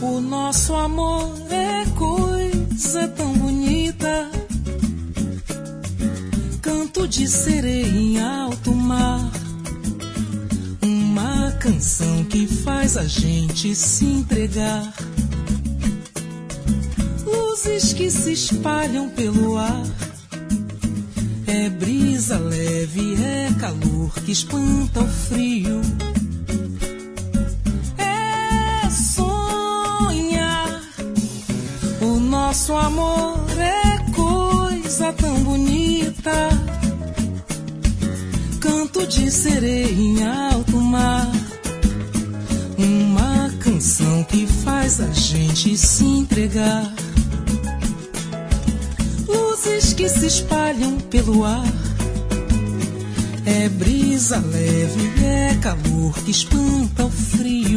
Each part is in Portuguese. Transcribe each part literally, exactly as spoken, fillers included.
O nosso amor é coisa tão bonita, canto de sereia em alto mar, uma canção que faz a gente se entregar. Luzes que se espalham pelo ar, é brisa leve, é calor que espanta o frio. É sonhar. O nosso amor é coisa tão bonita, canto de sereia em alto mar, uma canção que faz a gente se entregar. Luzes que se espalham pelo ar, é brisa leve, é calor que espanta o frio.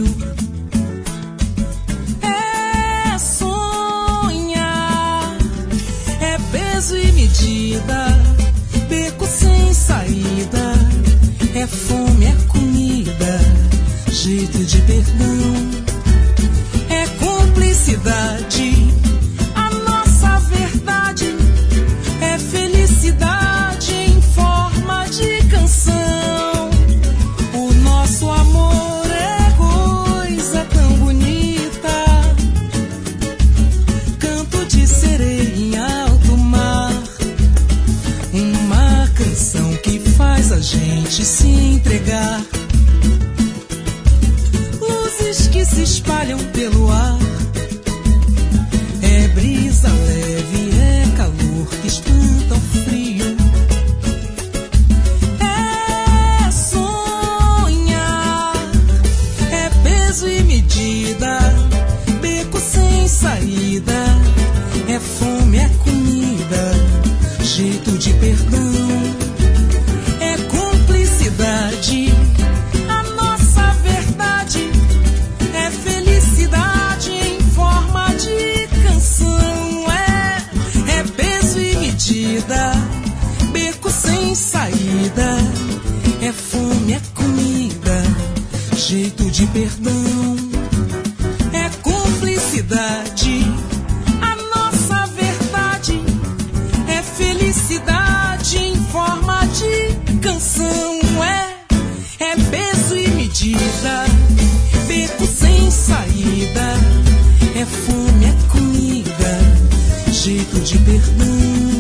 É sonhar, é peso e medida, beco sem saída, é fome, é comida, jeito de perdão, é cumplicidade. A nossa verdade é felicidade em forma de canção. O nosso amor é coisa tão bonita, canto de sereia em alto mar, uma canção que faz a gente se entregar. Luzes que se espalham pelo ar, é brisa leve, é calor que espanta o frio. É sonhar, é peso e medida, beco sem saída, é fome, é comida, jeito de perdão, é cumplicidade. A nossa verdade é felicidade em forma de canção. É, é peso e medida, beco sem saída, é fome, é comida, jeito de perdão, é cumplicidade. A nossa verdade é felicidade em forma de canção. É, é peso e medida, beco sem saída, é fome, é comida, jeito de perdão.